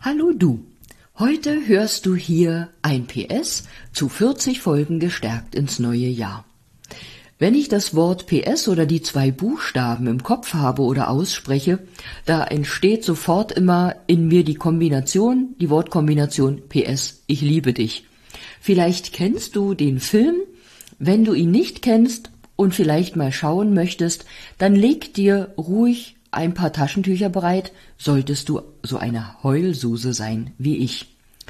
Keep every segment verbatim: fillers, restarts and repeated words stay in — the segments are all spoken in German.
Hallo du, heute hörst du hier ein P S zu vierzig Folgen gestärkt ins neue Jahr. Wenn ich das Wort P S oder die zwei Buchstaben im Kopf habe oder ausspreche, da entsteht sofort immer in mir die Kombination, die Wortkombination P S, ich liebe dich. Vielleicht kennst du den Film, wenn du ihn nicht kennst und vielleicht mal schauen möchtest, dann leg dir ruhig ein paar Taschentücher bereit, solltest du so eine Heulsuse sein wie ich.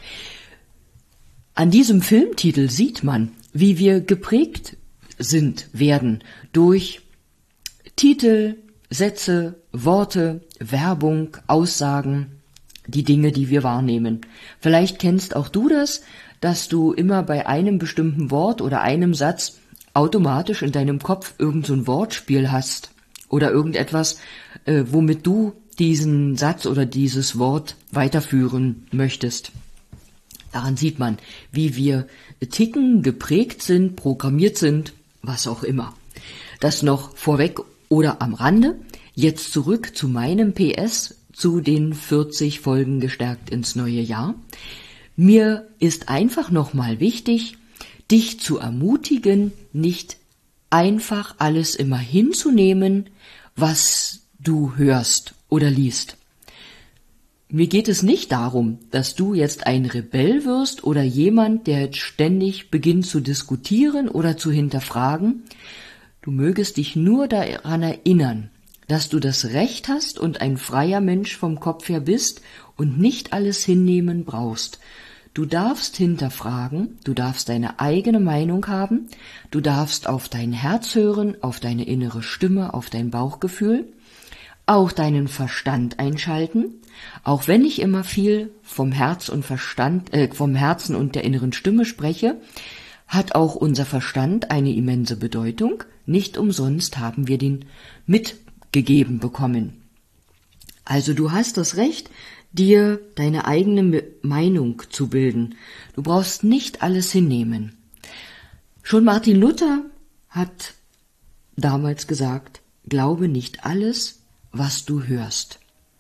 An diesem Filmtitel sieht man, wie wir geprägt sind, werden durch Titel, Sätze, Worte, Werbung, Aussagen, die Dinge, die wir wahrnehmen. Vielleicht kennst auch du das, dass du immer bei einem bestimmten Wort oder einem Satz automatisch in deinem Kopf irgend so ein Wortspiel hast oder irgendetwas, äh, womit du diesen Satz oder dieses Wort weiterführen möchtest. Daran sieht man, wie wir ticken, geprägt sind, programmiert sind, was auch immer. Das noch vorweg oder am Rande. Jetzt zurück zu meinem P S, zu den vierzig Folgen gestärkt ins neue Jahr. Mir ist einfach nochmal wichtig, dich zu ermutigen, nicht einfach alles immer hinzunehmen, was du hörst oder liest. Mir geht es nicht darum, dass du jetzt ein Rebell wirst oder jemand, der jetzt ständig beginnt zu diskutieren oder zu hinterfragen. Du mögest dich nur daran erinnern, dass du das Recht hast und ein freier Mensch vom Kopf her bist und nicht alles hinnehmen brauchst. Du darfst hinterfragen, du darfst deine eigene Meinung haben, du darfst auf dein Herz hören, auf deine innere Stimme, auf dein Bauchgefühl, auch deinen Verstand einschalten, auch wenn ich immer viel vom Herz und Verstand, äh, vom Herzen und der inneren Stimme spreche, hat auch unser Verstand eine immense Bedeutung. Nicht umsonst haben wir den mitgegeben bekommen. Also du hast das Recht, dir deine eigene Meinung zu bilden. Du brauchst nicht alles hinnehmen. Schon Martin Luther hat damals gesagt, glaube nicht alles, was du hörst.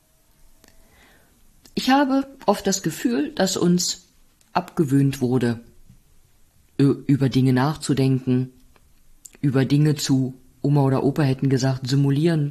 Ich habe oft das Gefühl, dass uns abgewöhnt wurde, über Dinge nachzudenken, über Dinge zu, Oma oder Opa hätten gesagt, simulieren.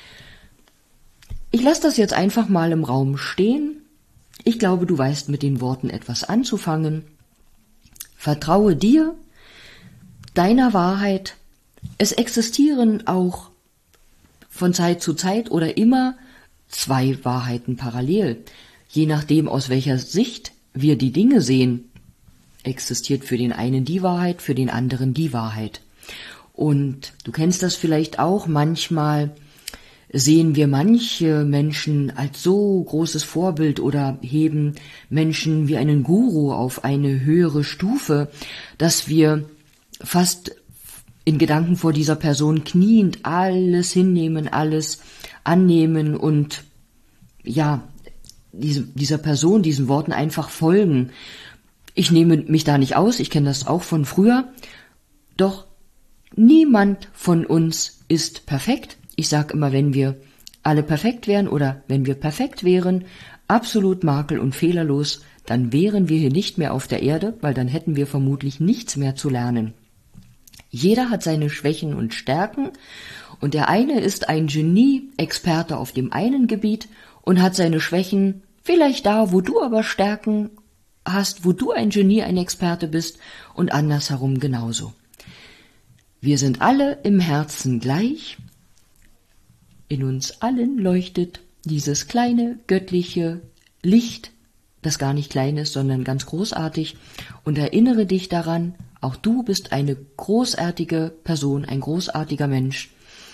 Ich lasse das jetzt einfach mal im Raum stehen. Ich glaube, du weißt mit den Worten etwas anzufangen. Vertraue dir, deiner Wahrheit. Es existieren auch von Zeit zu Zeit oder immer zwei Wahrheiten parallel. Je nachdem, aus welcher Sicht wir die Dinge sehen, existiert für den einen die Wahrheit, für den anderen die Wahrheit. Und du kennst das vielleicht auch, manchmal sehen wir manche Menschen als so großes Vorbild oder heben Menschen wie einen Guru auf eine höhere Stufe, dass wir fast in Gedanken vor dieser Person kniend alles hinnehmen, alles annehmen und ja, diese, dieser Person, diesen Worten einfach folgen. Ich nehme mich da nicht aus, ich kenne das auch von früher, doch niemand von uns ist perfekt. Ich sage immer, wenn wir alle perfekt wären oder wenn wir perfekt wären, absolut makel- und fehlerlos, dann wären wir hier nicht mehr auf der Erde, weil dann hätten wir vermutlich nichts mehr zu lernen. Jeder hat seine Schwächen und Stärken und der eine ist ein Genie-Experte auf dem einen Gebiet und hat seine Schwächen vielleicht da, wo du aber Stärken hast, wo du ein Genie, ein Experte bist und andersherum genauso. Wir sind alle im Herzen gleich. In uns allen leuchtet dieses kleine göttliche Licht, das gar nicht klein ist, sondern ganz großartig. Und erinnere dich daran, auch du bist eine großartige Person, ein großartiger Mensch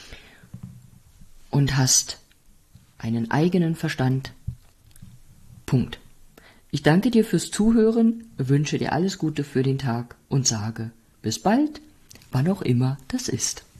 und hast einen eigenen Verstand. Punkt. Ich danke dir fürs Zuhören, wünsche dir alles Gute für den Tag und sage bis bald, wann auch immer das ist.